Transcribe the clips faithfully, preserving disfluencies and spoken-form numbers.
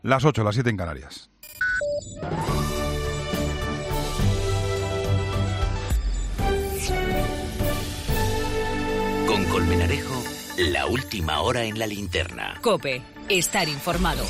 Las ocho, las siete en Canarias. Con Colmenarejo, la última hora en la linterna. COPE, estar informado.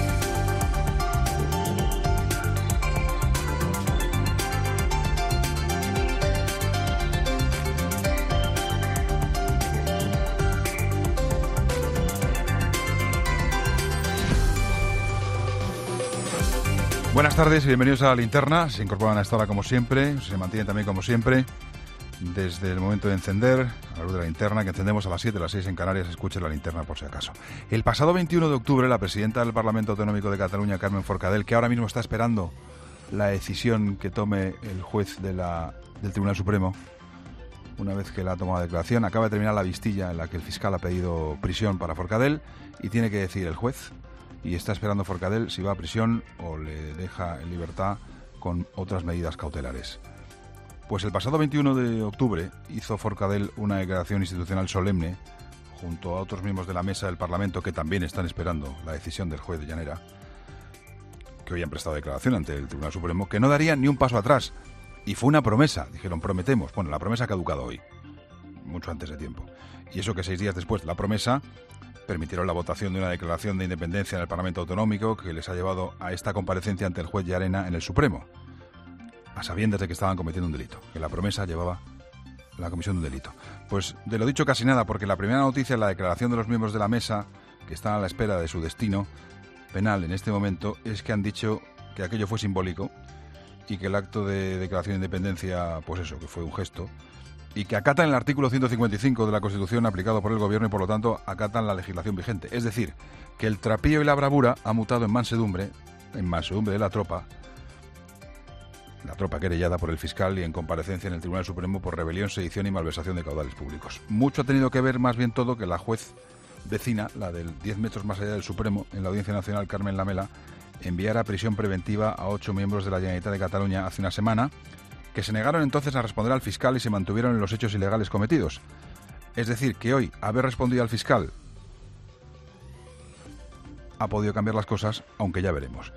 Buenas tardes y bienvenidos a la linterna. Se incorporan a esta hora como siempre, se mantienen también como siempre. Desde el momento de encender, a la luz de la linterna, que encendemos a las siete, a las seis en Canarias, escuche la linterna por si acaso. El pasado veintiuno de octubre, la presidenta del Parlamento Autonómico de Cataluña, Carmen Forcadell, que ahora mismo está esperando la decisión que tome el juez de la, del Tribunal Supremo, una vez que la ha tomado declaración, acaba de terminar la vistilla en la que el fiscal ha pedido prisión para Forcadell y tiene que decidir el juez. Y está esperando Forcadell si va a prisión o le deja en libertad con otras medidas cautelares. Pues el pasado veintiuno de octubre hizo Forcadell una declaración institucional solemne junto a otros miembros de la mesa del Parlamento que también están esperando la decisión del juez de Llanera, que hoy han prestado declaración ante el Tribunal Supremo, que no darían ni un paso atrás. Y fue una promesa, dijeron, prometemos. Bueno, la promesa ha caducado hoy, mucho antes de tiempo. Y eso que seis días después de la promesa permitieron la votación de una declaración de independencia en el Parlamento Autonómico que les ha llevado a esta comparecencia ante el juez Llarena en el Supremo, a sabiendas de que estaban cometiendo un delito, que la promesa llevaba la comisión de un delito. Pues de lo dicho casi nada, porque la primera noticia es la declaración de los miembros de la mesa que están a la espera de su destino penal en este momento, es que han dicho que aquello fue simbólico y que el acto de declaración de independencia, pues eso, que fue un gesto, y que acatan el artículo ciento cincuenta y cinco de la Constitución aplicado por el Gobierno y por lo tanto acatan la legislación vigente. Es decir, que el trapío y la bravura ha mutado en mansedumbre, en mansedumbre de la tropa, la tropa querellada por el fiscal y en comparecencia en el Tribunal Supremo por rebelión, sedición y malversación de caudales públicos. Mucho ha tenido que ver más bien todo que la juez vecina, la del diez metros más allá del Supremo, en la Audiencia Nacional, Carmen Lamela, enviara a prisión preventiva a ocho miembros de la Generalitat de Cataluña hace una semana, que se negaron entonces a responder al fiscal y se mantuvieron en los hechos ilegales cometidos. Es decir, que hoy haber respondido al fiscal ha podido cambiar las cosas, aunque ya veremos.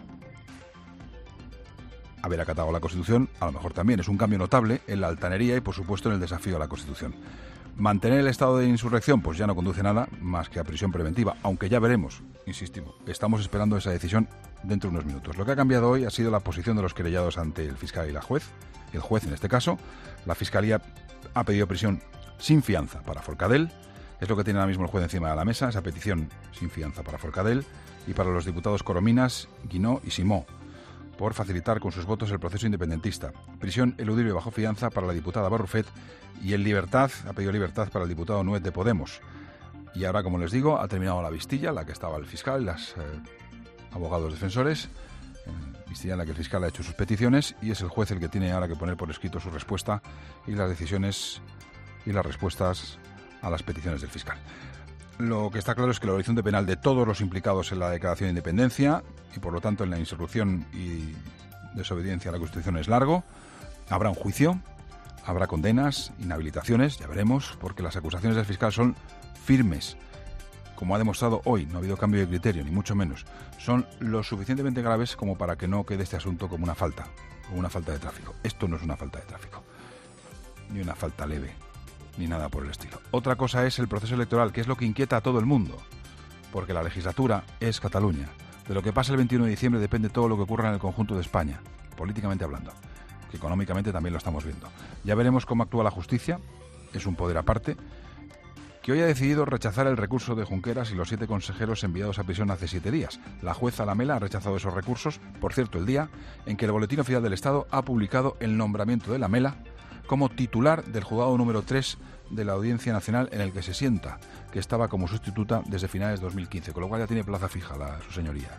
Haber acatado la Constitución, a lo mejor también es un cambio notable en la altanería y, por supuesto, en el desafío a la Constitución. Mantener el estado de insurrección, pues ya no conduce a nada más que a prisión preventiva, aunque ya veremos, insistimos, estamos esperando esa decisión dentro de unos minutos. Lo que ha cambiado hoy ha sido la posición de los querellados ante el fiscal y la juez, el juez en este caso. La Fiscalía ha pedido prisión sin fianza para Forcadell, es lo que tiene ahora mismo el juez encima de la mesa, esa petición sin fianza para Forcadell y para los diputados Corominas, Guinó y Simó, por facilitar con sus votos el proceso independentista. Prisión eludible bajo fianza para la diputada Barrufet y en libertad, ha pedido libertad para el diputado Nuet de Podemos. Y ahora, como les digo, ha terminado la vistilla, la que estaba el fiscal, los eh, abogados defensores, eh, vistilla en la que el fiscal ha hecho sus peticiones y es el juez el que tiene ahora que poner por escrito su respuesta y las decisiones y las respuestas a las peticiones del fiscal. Lo que está claro es que el horizonte penal de todos los implicados en la declaración de independencia y por lo tanto en la insurrección y desobediencia a la Constitución es largo. Habrá un juicio, habrá condenas, inhabilitaciones, ya veremos, porque las acusaciones del fiscal son firmes. Como ha demostrado hoy, no ha habido cambio de criterio, ni mucho menos. Son lo suficientemente graves como para que no quede este asunto como una falta, como una falta de tráfico. Esto no es una falta de tráfico, ni una falta leve, ni nada por el estilo. Otra cosa es el proceso electoral, que es lo que inquieta a todo el mundo, porque la legislatura es Cataluña. De lo que pasa el veintiuno de diciembre depende todo lo que ocurra en el conjunto de España, políticamente hablando, que económicamente también lo estamos viendo. Ya veremos cómo actúa la justicia, es un poder aparte, que hoy ha decidido rechazar el recurso de Junqueras y los siete consejeros enviados a prisión hace siete días. La jueza Lamela ha rechazado esos recursos, por cierto, el día en que el Boletín Oficial del Estado ha publicado el nombramiento de Lamela como titular del juzgado número tres de la Audiencia Nacional en el que se sienta, que estaba como sustituta desde finales de dos mil quince, con lo cual ya tiene plaza fija la, su señoría.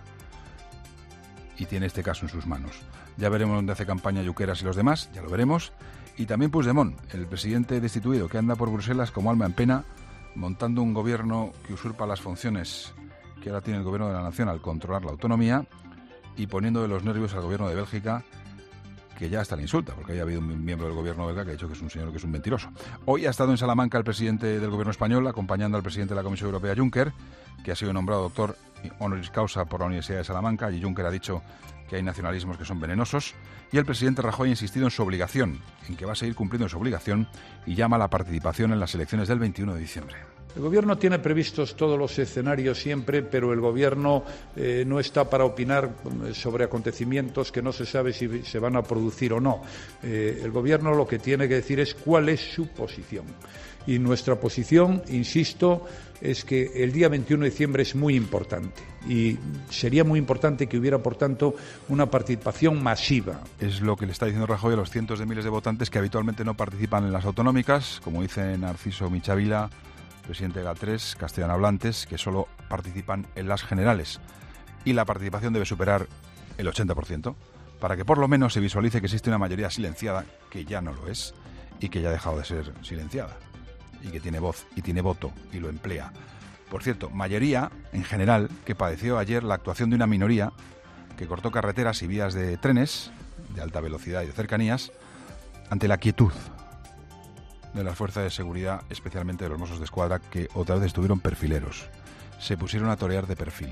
Y tiene este caso en sus manos. Ya veremos dónde hace campaña Junqueras y los demás, ya lo veremos. Y también Puigdemont, el presidente destituido, que anda por Bruselas como alma en pena, montando un gobierno que usurpa las funciones que ahora tiene el gobierno de la nación al controlar la autonomía y poniendo de los nervios al gobierno de Bélgica, que ya hasta le insulta, porque haya habido un miembro del gobierno belga que ha dicho que es un señor que es un mentiroso. Hoy ha estado en Salamanca el presidente del gobierno español, acompañando al presidente de la Comisión Europea, Juncker, que ha sido nombrado doctor honoris causa por la Universidad de Salamanca. Allí Juncker ha dicho que hay nacionalismos que son venenosos. Y el presidente Rajoy ha insistido en su obligación, en que va a seguir cumpliendo su obligación, y llama a la participación en las elecciones del veintiuno de diciembre. El Gobierno tiene previstos todos los escenarios siempre, pero el Gobierno eh, no está para opinar sobre acontecimientos que no se sabe si se van a producir o no. Eh, el Gobierno lo que tiene que decir es cuál es su posición. Y nuestra posición, insisto, es que el día veintiuno de diciembre es muy importante y sería muy importante que hubiera, por tanto, una participación masiva. Es lo que le está diciendo Rajoy a los cientos de miles de votantes que habitualmente no participan en las autonómicas, como dice Narciso Michavila, presidente de G A tres, castellano hablantes, que solo participan en las generales. Y la participación debe superar el ochenta por ciento, para que por lo menos se visualice que existe una mayoría silenciada, que ya no lo es, y que ya ha dejado de ser silenciada, y que tiene voz, y tiene voto, y lo emplea. Por cierto, mayoría, en general, que padeció ayer la actuación de una minoría que cortó carreteras y vías de trenes, de alta velocidad y de cercanías, ante la quietud de las fuerzas de seguridad, especialmente de los Mossos de Escuadra, que otra vez estuvieron perfileros. Se pusieron a torear de perfil,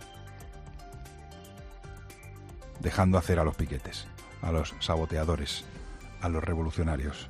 dejando hacer a los piquetes, a los saboteadores, a los revolucionarios.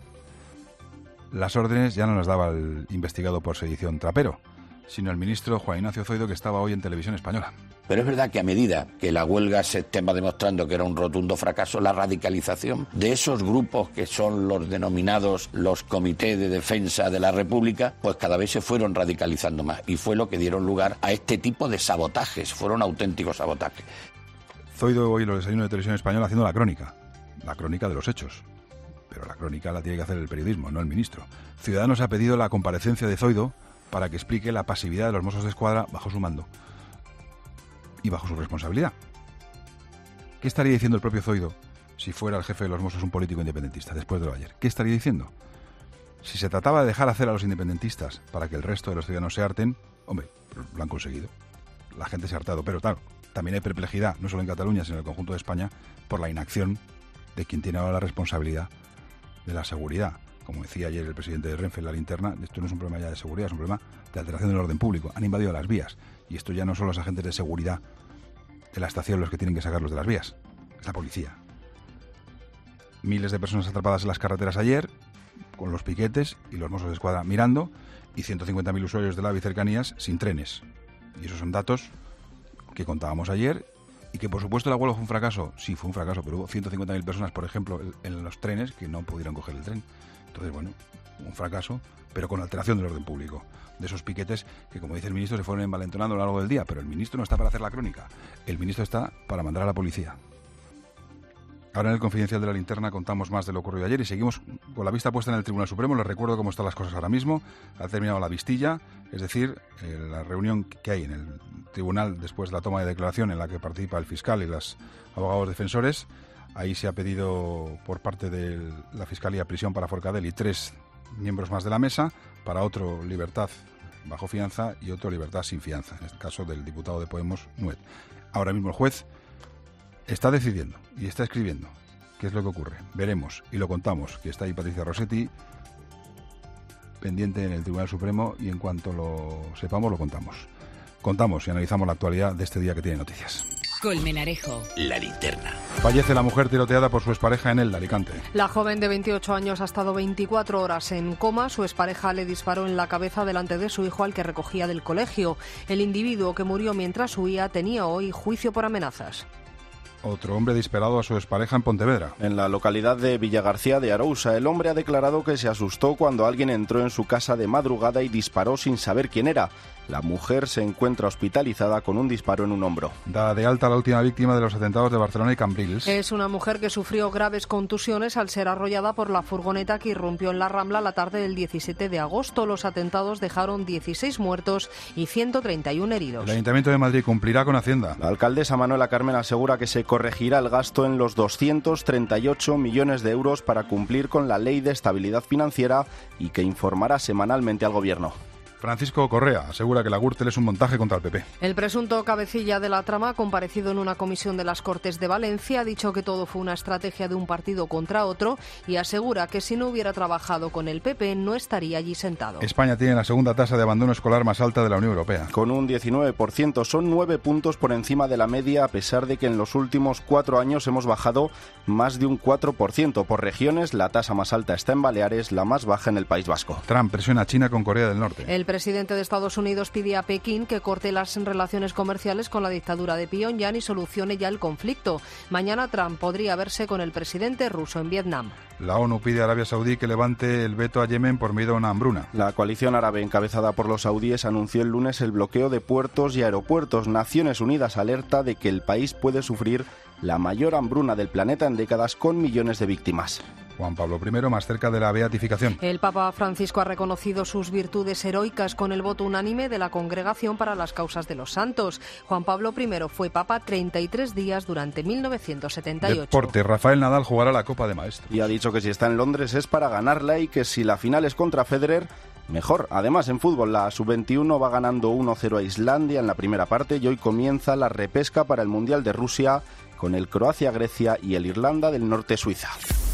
Las órdenes ya no las daba el investigado por sedición Trapero, sino el ministro Juan Ignacio Zoido, que estaba hoy en Televisión Española. Pero es verdad que a medida que la huelga se estaba demostrando que era un rotundo fracaso, la radicalización de esos grupos que son los denominados los comités de defensa de la República, pues cada vez se fueron radicalizando más. Y fue lo que dieron lugar a este tipo de sabotajes, fueron auténticos sabotajes. Zoido hoy en los desayunos de Televisión Española haciendo la crónica, la crónica de los hechos. Pero la crónica la tiene que hacer el periodismo, no el ministro. Ciudadanos ha pedido la comparecencia de Zoido para que explique la pasividad de los Mossos de Escuadra bajo su mando y bajo su responsabilidad. ¿Qué estaría diciendo el propio Zoido si fuera el jefe de los Mossos un político independentista después de lo de ayer? ¿Qué estaría diciendo? Si se trataba de dejar hacer a los independentistas para que el resto de los ciudadanos se harten, hombre, lo han conseguido. La gente se ha hartado, pero claro, también hay perplejidad, no solo en Cataluña, sino en el conjunto de España, por la inacción de quien tiene ahora la responsabilidad de la seguridad. Como decía ayer el presidente de Renfe en la linterna, esto no es un problema ya de seguridad, es un problema de alteración del orden público. Han invadido las vías y esto ya no son los agentes de seguridad de la estación los que tienen que sacarlos de las vías, es la policía. Miles de personas atrapadas en las carreteras ayer, con los piquetes y los Mossos de Escuadra mirando, y ciento cincuenta mil usuarios de AVE y cercanías sin trenes. Y esos son datos que contábamos ayer. Y que por supuesto la huelga fue un fracaso. Sí, fue un fracaso, pero hubo ciento cincuenta mil personas, por ejemplo, en los trenes que no pudieron coger el tren. Entonces, bueno, un fracaso, pero con alteración del orden público. De esos piquetes que, como dice el ministro, se fueron envalentonando a lo largo del día. Pero el ministro no está para hacer la crónica. El ministro está para mandar a la policía. Ahora en el Confidencial de la Linterna contamos más de lo ocurrido ayer y seguimos con la vista puesta en el Tribunal Supremo. Les recuerdo cómo están las cosas ahora mismo. Ha terminado la vistilla, es decir, eh, la reunión que hay en el Tribunal después de la toma de declaración en la que participa el fiscal y los abogados defensores. Ahí se ha pedido por parte de la Fiscalía prisión para Forcadell y tres miembros más de la mesa, para otro libertad bajo fianza y otro libertad sin fianza, en este caso del diputado de Podemos, Nuet. Ahora mismo el juez está decidiendo y está escribiendo qué es lo que ocurre. Veremos y lo contamos, que está ahí Patricia Rossetti pendiente en el Tribunal Supremo y en cuanto lo sepamos lo contamos. Contamos y analizamos la actualidad de este día que tiene noticias. Colmenarejo. La linterna. Fallece la mujer tiroteada por su expareja en Elda, Alicante. La joven de veintiocho años ha estado veinticuatro horas en coma. Su expareja le disparó en la cabeza delante de su hijo al que recogía del colegio. El individuo que murió mientras huía tenía hoy juicio por amenazas. Otro hombre disparado a su expareja en Pontevedra. En la localidad de Villagarcía de Arousa, el hombre ha declarado que se asustó cuando alguien entró en su casa de madrugada y disparó sin saber quién era. La mujer se encuentra hospitalizada con un disparo en un hombro. Da de alta la última víctima de los atentados de Barcelona y Cambrils. Es una mujer que sufrió graves contusiones al ser arrollada por la furgoneta que irrumpió en la Rambla la tarde del diecisiete de agosto. Los atentados dejaron dieciséis muertos y ciento treinta y uno heridos. El Ayuntamiento de Madrid cumplirá con Hacienda. La alcaldesa Manuela Carmen asegura que se corregirá el gasto en los doscientos treinta y ocho millones de euros para cumplir con la Ley de Estabilidad Financiera y que informará semanalmente al Gobierno. Francisco Correa asegura que la Gürtel es un montaje contra el P P. El presunto cabecilla de la trama, comparecido en una comisión de las Cortes de Valencia, ha dicho que todo fue una estrategia de un partido contra otro y asegura que si no hubiera trabajado con el P P no estaría allí sentado. España tiene la segunda tasa de abandono escolar más alta de la Unión Europea. Con un diecinueve por ciento, son nueve puntos por encima de la media, a pesar de que en los últimos cuatro años hemos bajado más de un cuatro por ciento. Por regiones, la tasa más alta está en Baleares, la más baja en el País Vasco. Trump presiona a China con Corea del Norte. El presidente de Estados Unidos pide a Pekín que corte las relaciones comerciales con la dictadura de Pyongyang y solucione ya el conflicto. Mañana Trump podría verse con el presidente ruso en Vietnam. La ONU pide a Arabia Saudí que levante el veto a Yemen por miedo a una hambruna. La coalición árabe encabezada por los saudíes anunció el lunes el bloqueo de puertos y aeropuertos. Naciones Unidas alerta de que el país puede sufrir la mayor hambruna del planeta en décadas, con millones de víctimas. Juan Pablo primero más cerca de la beatificación. El Papa Francisco ha reconocido sus virtudes heroicas con el voto unánime de la Congregación para las Causas de los Santos. Juan Pablo primero fue Papa treinta y tres días durante mil novecientos setenta y ocho. Deporte, Rafael Nadal jugará la Copa de Maestros. Y ha dicho que si está en Londres es para ganarla y que si la final es contra Federer, mejor. Además, en fútbol, la sub veintiuno va ganando uno cero a Islandia en la primera parte y hoy comienza la repesca para el Mundial de Rusia con el Croacia-Grecia y el Irlanda del Norte-Suiza.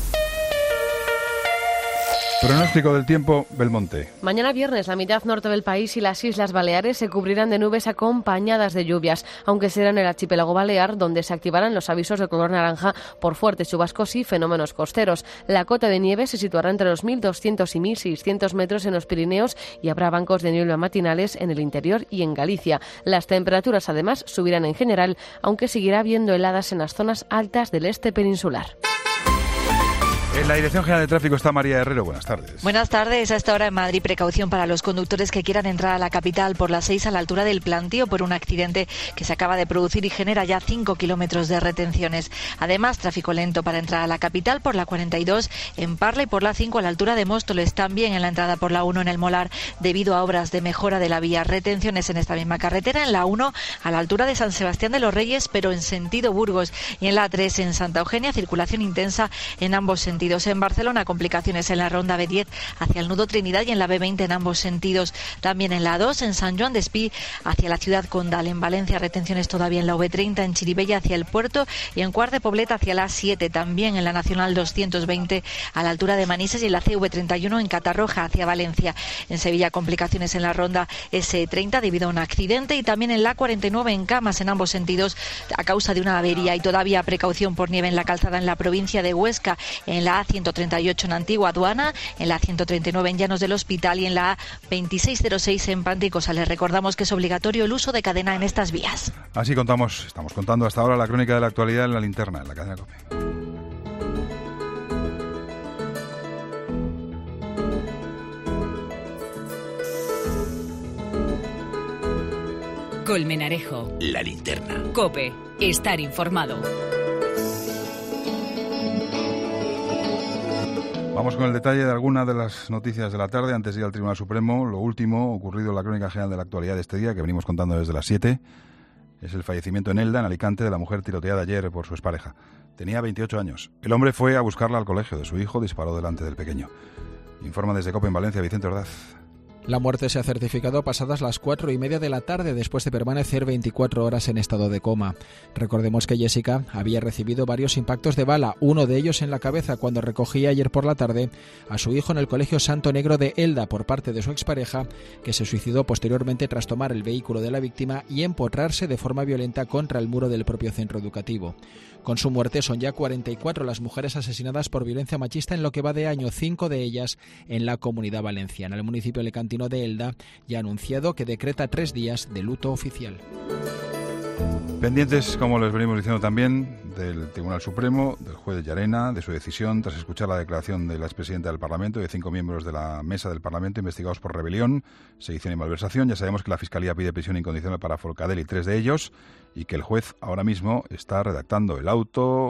Pronóstico del tiempo, Belmonte. Mañana viernes la mitad norte del país y las Islas Baleares se cubrirán de nubes acompañadas de lluvias, aunque será en el archipiélago balear donde se activarán los avisos de color naranja por fuertes chubascos y fenómenos costeros. La cota de nieve se situará entre los mil doscientos y mil seiscientos metros en los Pirineos y habrá bancos de niebla matinales en el interior y en Galicia. Las temperaturas además subirán en general, aunque seguirá habiendo heladas en las zonas altas del este peninsular. En la Dirección General de Tráfico está María Herrero. Buenas tardes. Buenas tardes. A esta hora en Madrid, precaución para los conductores que quieran entrar a la capital por las seis a la altura del Plantío por un accidente que se acaba de producir y genera ya cinco kilómetros de retenciones. Además, tráfico lento para entrar a la capital por la cuarenta y dos en Parla y por la cinco a la altura de Móstoles. También en la entrada por la uno en el Molar debido a obras de mejora de la vía. Retenciones en esta misma carretera en la uno a la altura de San Sebastián de los Reyes, pero en sentido Burgos. Y en la A tres en Santa Eugenia, circulación intensa en ambos sentidos. En Barcelona, complicaciones en la ronda B diez hacia el nudo Trinidad y en la B veinte en ambos sentidos. También en la A dos en San Joan d'Espí hacia la ciudad condal. En Valencia, retenciones todavía en la V treinta en Chirivella hacia el puerto y en Cuart de Poblet hacia la A siete. También en la Nacional doscientos veinte a la altura de Manises y en la C V treinta y uno en Catarroja hacia Valencia. En Sevilla, complicaciones en la ronda S treinta debido a un accidente y también en la A cuarenta y nueve en Camas en ambos sentidos a causa de una avería y todavía precaución por nieve en la calzada en la provincia de Huesca, en la A ciento treinta y ocho en Antigua Aduana, en la A ciento treinta y nueve en Llanos del Hospital y en la A veintiséis cero seis en Panticosa. Les recordamos que es obligatorio el uso de cadena en estas vías. Así contamos, estamos contando hasta ahora la crónica de la actualidad en la linterna, en la cadena COPE. Colmenarejo. La linterna. COPE. Estar informado. Vamos con el detalle de algunas de las noticias de la tarde antes de ir al Tribunal Supremo. Lo último ocurrido en la crónica general de la actualidad de este día, que venimos contando desde las siete, es el fallecimiento en Elda, en Alicante, de la mujer tiroteada ayer por su expareja. Tenía veintiocho años. El hombre fue a buscarla al colegio de su hijo, disparó delante del pequeño. Informa desde COPE en Valencia, Vicente Ordaz. La muerte se ha certificado pasadas las cuatro y media de la tarde después de permanecer veinticuatro horas en estado de coma. Recordemos que Jessica había recibido varios impactos de bala, uno de ellos en la cabeza cuando recogía ayer por la tarde a su hijo en el Colegio Santo Negro de Elda por parte de su expareja, que se suicidó posteriormente tras tomar el vehículo de la víctima y empotrarse de forma violenta contra el muro del propio centro educativo. Con su muerte son ya cuarenta y cuatro las mujeres asesinadas por violencia machista en lo que va de año, cinco de ellas en la Comunidad Valenciana. El municipio alicantino de Elda ya ha anunciado que decreta tres días de luto oficial. Pendientes, como les venimos diciendo también, del Tribunal Supremo, del juez Llarena, de su decisión tras escuchar la declaración de la expresidenta del Parlamento y de cinco miembros de la mesa del Parlamento investigados por rebelión, sedición y malversación. Ya sabemos que la Fiscalía pide prisión incondicional para Forcadell y tres de ellos y que el juez ahora mismo está redactando el auto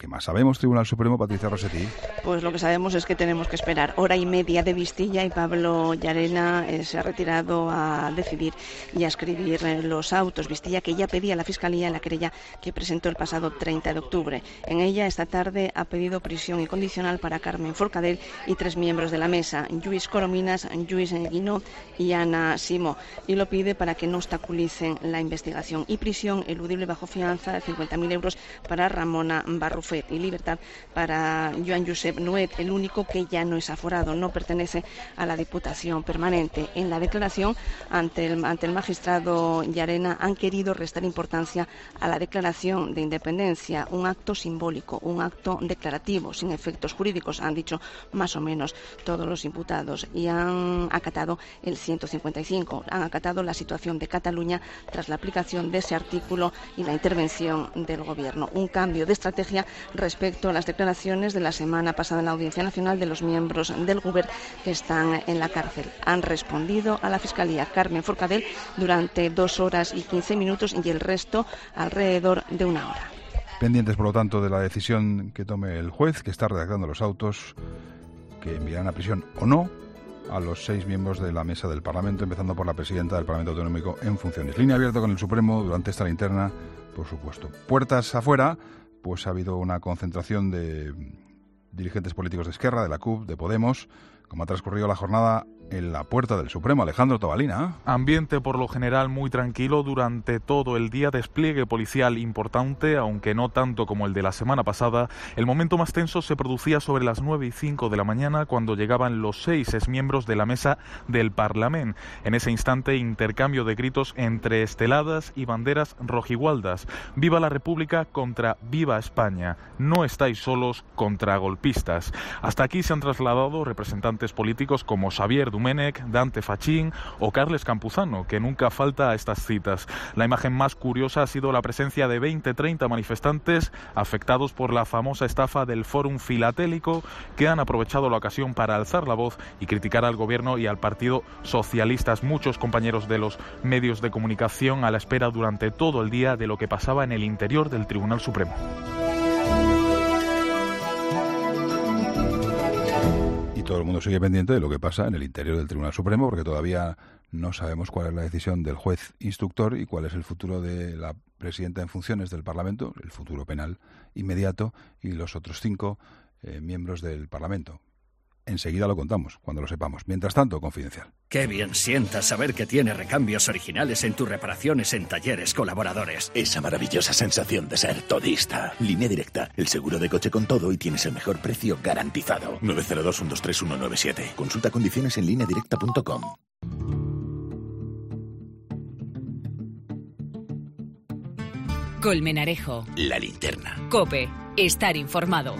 ¿Qué más sabemos, Tribunal Supremo, Patricia Rossetti? Pues lo que sabemos es que tenemos que esperar hora y media de Vistilla y Pablo Llarena eh, se ha retirado a decidir y a escribir eh, los autos. Vistilla, que ya pedía a la Fiscalía en la querella que presentó el pasado treinta de octubre. En ella, esta tarde, ha pedido prisión incondicional para Carmen Forcadell y tres miembros de la mesa, Lluís Corominas, Lluís Guinó y Ana Simó, y lo pide para que no obstaculicen la investigación. Y prisión eludible bajo fianza de cincuenta mil euros para Ramona Barrufet y libertad para Joan Josep Nuet, el único que ya no es aforado, no pertenece a la Diputación Permanente. En la declaración ante el, ante el magistrado Llarena han querido restar importancia a la declaración de independencia, un acto simbólico, un acto declarativo, sin efectos jurídicos, han dicho más o menos todos los imputados, y han acatado el ciento cincuenta y cinco, han acatado la situación de Cataluña tras la aplicación de ese artículo y la intervención del Gobierno. Un cambio de estrategia respecto a las declaraciones de la semana pasada en la Audiencia Nacional de los miembros del Govern que están en la cárcel. Han respondido a la Fiscalía Carmen Forcadell durante dos horas y quince minutos y el resto alrededor de una hora. Pendientes, por lo tanto, de la decisión que tome el juez, que está redactando los autos que enviarán a prisión o no a los seis miembros de la mesa del Parlamento, empezando por la presidenta del Parlamento Autonómico en funciones. Línea abierta con el Supremo durante esta linterna, por supuesto. Puertas afuera, pues ha habido una concentración de dirigentes políticos de Esquerra, de la C U P, de Podemos. Como ha transcurrido la jornada en la puerta del Supremo, Alejandro Tobalina. Ambiente por lo general muy tranquilo durante todo el día, despliegue policial importante, aunque no tanto como el de la semana pasada. El momento más tenso se producía sobre las nueve y cinco de la mañana, cuando llegaban los seis exmiembros de la mesa del Parlamento. En ese instante, intercambio de gritos entre esteladas y banderas rojigualdas. Viva la República contra Viva España. No estáis solos contra golpistas. Hasta aquí se han trasladado representantes políticos como Xavier Domènech, Dante Fachin o Carles Campuzano, que nunca falta a estas citas. La imagen más curiosa ha sido la presencia de veinte a treinta manifestantes afectados por la famosa estafa del Fórum Filatélico, que han aprovechado la ocasión para alzar la voz y criticar al gobierno y al Partido Socialista. Muchos compañeros de los medios de comunicación a la espera durante todo el día de lo que pasaba en el interior del Tribunal Supremo. Todo el mundo sigue pendiente de lo que pasa en el interior del Tribunal Supremo, porque todavía no sabemos cuál es la decisión del juez instructor y cuál es el futuro de la presidenta en funciones del Parlamento, el futuro penal inmediato, y los otros cinco eh, miembros del Parlamento. Enseguida lo contamos, cuando lo sepamos. Mientras tanto, confidencial. Qué bien sienta saber que tiene recambios originales en tus reparaciones en Talleres Colaboradores. Esa maravillosa sensación de ser todista. Línea Directa, el seguro de coche con todo y tienes el mejor precio garantizado. nueve cero dos, uno dos tres, uno nueve siete. Consulta condiciones en línea directa punto com. Colmenarejo. La linterna. COPE. Estar informado.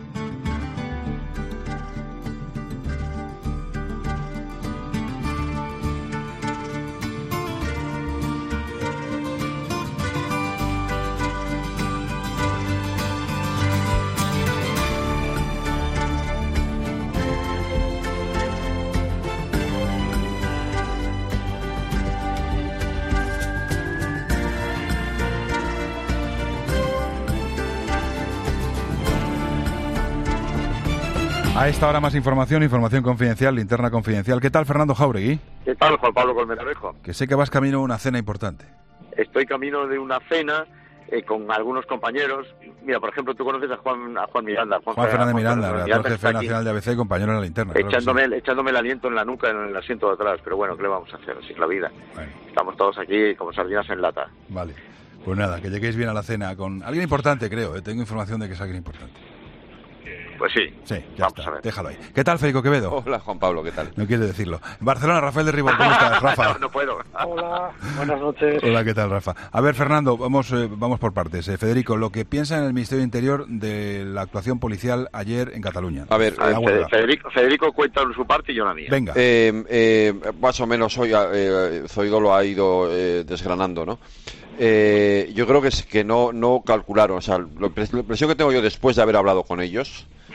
A esta hora más información, información confidencial, linterna confidencial. ¿Qué tal, Fernando Jáuregui? ¿Qué tal, Juan Pablo Colmenarejo? Que sé que vas camino a una cena importante. Estoy camino de una cena eh, con algunos compañeros. Mira, por ejemplo, tú conoces a Juan, a Juan Miranda. Juan, Juan Fernández Juan Miranda, Fernández el actual jefe aquí, nacional de A B C y compañero en la linterna. Echándome, claro sí. echándome el aliento en la nuca, en el asiento de atrás. Pero bueno, ¿qué le vamos a hacer? Así es la vida. Bueno. Estamos todos aquí como sardinas en lata. Vale. Pues nada, que lleguéis bien a la cena con alguien importante, creo. ¿eh? Tengo información de que es alguien importante. Pues sí. Sí, ya Vamos está. A ver. Déjalo ahí. ¿Qué tal, Federico Quevedo? Hola, Juan Pablo, ¿qué tal? No quiere decirlo. Barcelona, Rafael de Ribón, ¿cómo estás, Rafa? no, no puedo. Hola, buenas noches. Hola, ¿qué tal, Rafa? A ver, Fernando, vamos eh, vamos por partes. Eh, Federico, lo que piensa en el Ministerio de Interior de la actuación policial ayer en Cataluña. A ver, a ver Federico, Federico cuenta su parte y yo la mía. Venga. Eh, eh, más o menos hoy eh, Zoido lo ha ido eh, desgranando, ¿no? Eh, yo creo que es que no no calcularon, o sea, la impresión que tengo yo después de haber hablado con ellos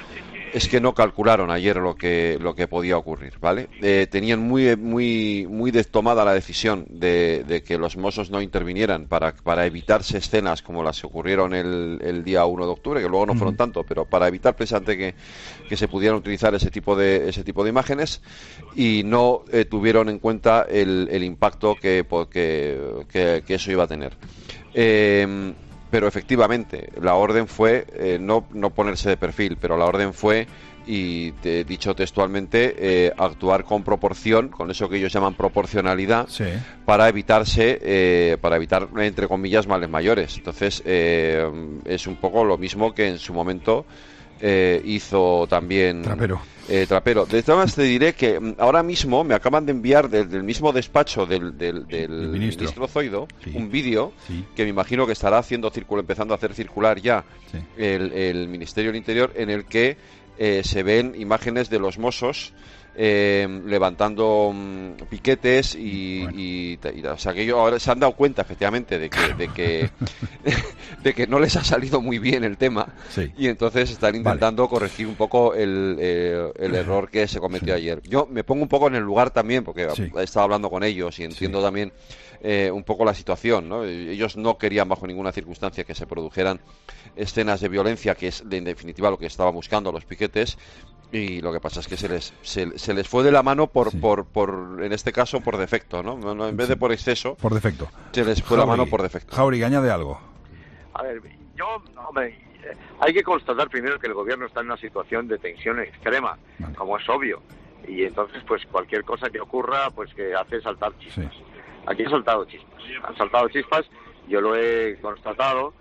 es que no calcularon ayer lo que lo que podía ocurrir, ¿vale? Eh, tenían muy muy muy tomada la decisión de, de que los Mossos no intervinieran para, para evitarse escenas como las que ocurrieron el, el día uno de octubre, que luego no fueron tanto, pero para evitar precisamente que, que se pudieran utilizar ese tipo de ese tipo de imágenes, y no eh, tuvieron en cuenta el, el impacto que, que, que, que eso iba a tener. Eh, pero efectivamente la orden fue eh, no, no ponerse de perfil, pero la orden fue, y te, dicho textualmente, eh, actuar con proporción, con eso que ellos llaman proporcionalidad, sí, para evitarse eh, para evitar, entre comillas, males mayores. Entonces eh, es un poco lo mismo que en su momento eh, hizo también Trapero. Eh, Trapero. De todas maneras te diré que ahora mismo me acaban de enviar del, del mismo despacho del, del, del ministro. ministro Zoido, sí, un vídeo, sí, que me imagino que estará haciendo circular, empezando a hacer circular ya, sí, el, el Ministerio del Interior, en el que eh, se ven imágenes de los Mossos eh, levantando um, piquetes y, bueno. y, y, o sea, que ellos ahora se han dado cuenta efectivamente de que de que de que no les ha salido muy bien el tema, sí, y entonces están intentando vale. corregir un poco el, eh, el error que se cometió sí. ayer. Yo me pongo un poco en el lugar también, porque sí. he estado hablando con ellos y entiendo sí. también eh, un poco la situación, ¿no? Ellos no querían bajo ninguna circunstancia que se produjeran escenas de violencia, que es en definitiva lo que estaban buscando los piquetes, y lo que pasa es que se les se, se les fue de la mano por, sí. por por en este caso por defecto, ¿no? no, no en vez sí. de por exceso, por defecto. Se les fue Jauregui, la mano por defecto. Jauregui, añade algo. A ver, yo, hombre, hay que constatar primero que el gobierno está en una situación de tensión extrema, vale. como es obvio, y entonces pues cualquier cosa que ocurra pues que hace saltar chispas. Sí. Aquí han saltado chispas, han saltado chispas, yo lo he constatado.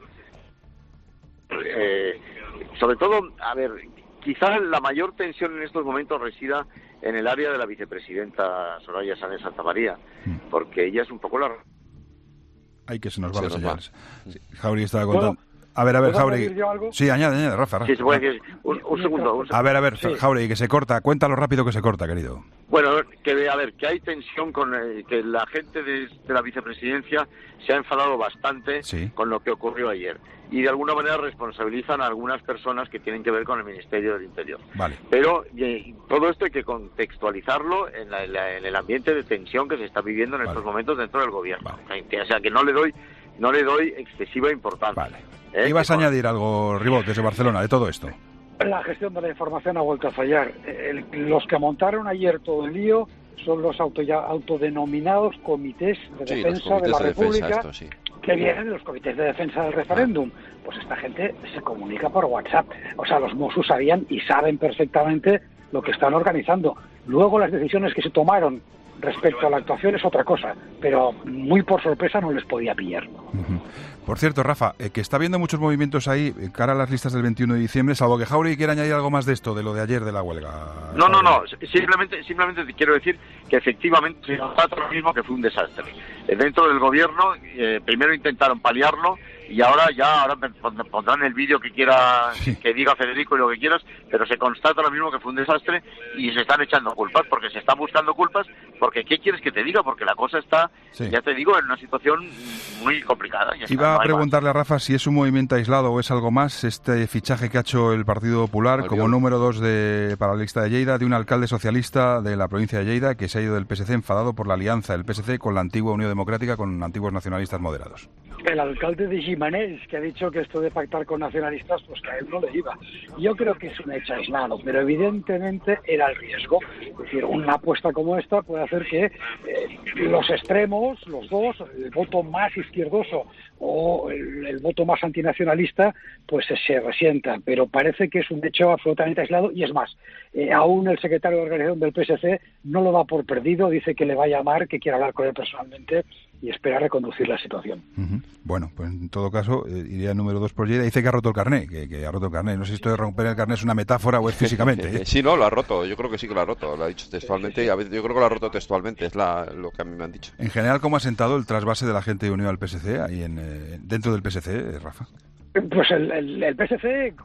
Eh, sobre todo, a ver, quizás la mayor tensión en estos momentos resida en el área de la vicepresidenta Soraya Sáenz de Santamaría, porque ella es un poco la... Ay, que se nos va las señales. Sí, Jauregui estaba contando... A ver, a ver, Jauregui. Sí, añade, añade, Rafa. Rafa. Sí, se puede decir. Un, un, segundo, un segundo. A ver, a ver, sí. Jauregui, que se corta. Cuéntalo rápido que se corta, querido. Bueno, que a ver, que hay tensión con eh, que la gente de, de la vicepresidencia se ha enfadado bastante sí. con lo que ocurrió ayer. Y de alguna manera responsabilizan a algunas personas que tienen que ver con el Ministerio del Interior. Vale. Pero eh, todo esto hay que contextualizarlo en, la, en, la, en el ambiente de tensión que se está viviendo en vale. estos momentos dentro del gobierno. Vale. O sea, que no le doy no le doy excesiva importancia. Vale. ¿Eh? ¿Ibas a con... añadir algo, Ribot, desde Barcelona, de todo esto? La gestión de la información ha vuelto a fallar. El, los que montaron ayer todo el lío son los auto, ya, autodenominados comités de sí, defensa de la de República, defensa, esto, sí. que vienen de los comités de defensa del referéndum. Ah. Pues esta gente se comunica por WhatsApp. O sea, los Mossos sabían y saben perfectamente lo que están organizando. Luego las decisiones que se tomaron respecto a la actuación es otra cosa, pero muy por sorpresa no les podía pillar. Uh-huh. Por cierto, Rafa, eh, que está habiendo muchos movimientos ahí eh, cara a las listas del veintiuno de diciembre, salvo que Jauregui quiera añadir algo más de esto, de lo de ayer de la huelga. No, no, no, simplemente simplemente te quiero decir que efectivamente se constata lo mismo, que fue un desastre. Eh, dentro del gobierno, eh, primero intentaron paliarlo, y ahora ya ahora pondrán el vídeo que quiera sí. que diga Federico y lo que quieras, pero se constata lo mismo, que fue un desastre, y se están echando culpas, porque se están buscando culpas, porque ¿qué quieres que te diga? Porque la cosa está, sí. ya te digo, en una situación muy complicada. Ya Iba está, no a preguntarle más. a Rafa si es un movimiento aislado o es algo más, este fichaje que ha hecho el Partido Popular como número dos de, para la lista de Lleida, de un alcalde socialista de la provincia de Lleida que se ha ido del P S C enfadado por la alianza del P S C con la antigua Unión Democrática, con antiguos nacionalistas moderados. El alcalde de Gimenells, que ha dicho que esto de pactar con nacionalistas, pues que a él no le iba. Yo creo que es un hecho aislado, pero evidentemente era el riesgo. Es decir, una apuesta como esta puede hacer que eh, los extremos, los dos, el voto más izquierdoso o el, el voto más antinacionalista, pues se resienta. Pero parece que es un hecho absolutamente aislado, y es más, eh, aún el secretario de organización del P S C no lo da por perdido, dice que le va a llamar, que quiere hablar con él personalmente y espera reconducir la situación. Uh-huh. Bueno, pues en todo caso, eh, iría número dos por Lleida. Dice que ha roto el carné, que, que ha roto el carné. No sé si esto de romper el carné es una metáfora o es físicamente. ¿eh? Sí, no, lo ha roto. Yo creo que sí que lo ha roto. Lo ha dicho textualmente, y a veces yo creo que lo ha roto textualmente. Es la, lo que a mí me han dicho. En general, ¿cómo ha sentado el trasvase de la gente unido al P S C ahí en, eh, dentro del P S C, Rafa? Pues el, el, el P S C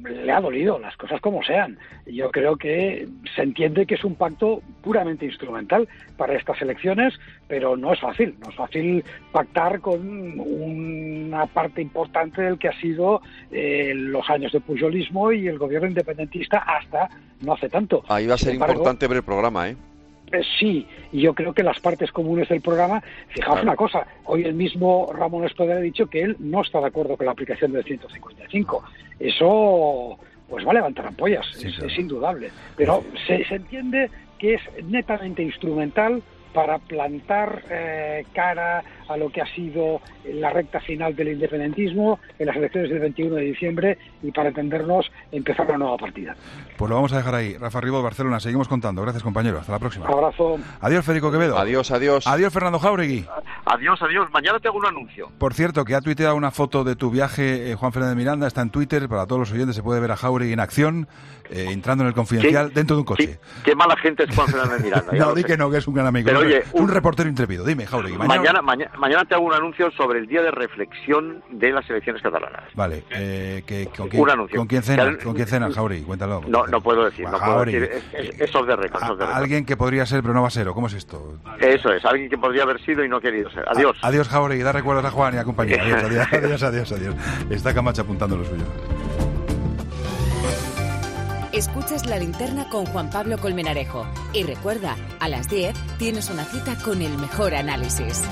le ha dolido, las cosas como sean. Yo creo que se entiende que es un pacto puramente instrumental para estas elecciones, pero no es fácil, no es fácil pactar con una parte importante del que ha sido eh, los años de pujolismo y el gobierno independentista hasta no hace tanto. Ahí va a ser Sin embargo, importante ver el programa, ¿eh? Eh, sí, y yo creo que las partes comunes del programa, fijaos claro. una cosa, hoy el mismo Ramón Escudero ha dicho que él no está de acuerdo con la aplicación del ciento cincuenta y cinco. Eso pues va a levantar ampollas, Sí, es, claro. es indudable. Pero se, se entiende que es netamente instrumental para plantar eh, cara a lo que ha sido la recta final del independentismo en las elecciones del veintiuno de diciembre y para entendernos empezar una nueva partida. Pues lo vamos a dejar ahí. Rafa Ribó, Barcelona, seguimos contando. Gracias, compañero. Hasta la próxima. Abrazo. Adiós, Federico Quevedo. Adiós, adiós. Adiós, Fernando Jáuregui. Adiós, adiós. Mañana te hago un anuncio. Por cierto, que ha tuiteado una foto de tu viaje eh, Juan Fernández Miranda, está en Twitter, para todos los oyentes se puede ver a Jáuregui en acción, eh, entrando en el Confidencial ¿Qué? dentro de un coche. ¿Qué, qué mala gente es Juan Fernández Miranda? Ya No, lo di sé. que no, que es un gran amigo. Pero, un, oye, un un- reportero intrépido. Dime, Jáuregui. Mañana... Mañana, mañana, mañana te hago un anuncio sobre el día de reflexión de las elecciones catalanas. Vale, eh, que, con, quién, Un anuncio. ¿con quién cena? Que- ¿Con quién cena, Jáuregui? Cuéntalo. No, no puedo decir, no puedo Jáuregui. decir. Es, es, es off the record, es off the record. Alguien que podría ser, pero no va a ser. ¿O cómo es esto? Eso es, alguien que podría haber sido y no ha querido ser. Adiós. A- adiós, Jáuregui. Da recuerdos a Juan y a compañía. Adiós, adiós, adiós, adiós, adiós. Está Camacho apuntando lo suyo. Escuchas La Linterna con Juan Pablo Colmenarejo. Y recuerda, a las diez tienes una cita con el mejor análisis.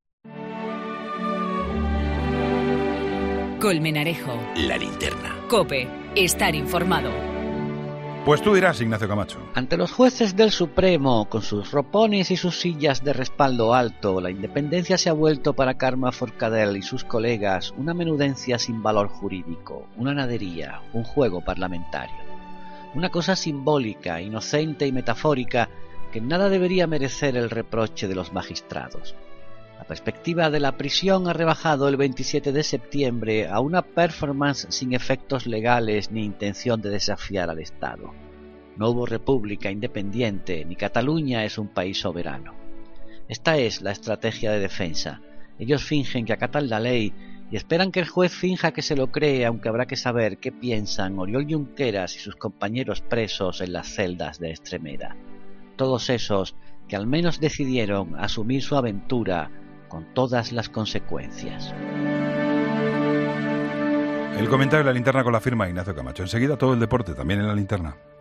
Colmenarejo. La Linterna. COPE. Estar informado. Pues tú dirás, Ignacio Camacho. Ante los jueces del Supremo, con sus ropones y sus sillas de respaldo alto, la independencia se ha vuelto para Carme Forcadell y sus colegas una menudencia sin valor jurídico, una nadería, un juego parlamentario. Una cosa simbólica, inocente y metafórica que nada debería merecer el reproche de los magistrados. La perspectiva de la prisión ha rebajado el veintisiete de septiembre a una performance sin efectos legales ni intención de desafiar al Estado. No hubo república independiente, ni Cataluña es un país soberano. Esta es la estrategia de defensa. Ellos fingen que acatan la ley y esperan que el juez finja que se lo cree, aunque habrá que saber qué piensan Oriol Junqueras y sus compañeros presos en las celdas de Extremeda. Todos esos que al menos decidieron asumir su aventura con todas las consecuencias. El comentario de La Linterna con la firma de Ignacio Camacho. Enseguida todo el deporte, también en La Linterna.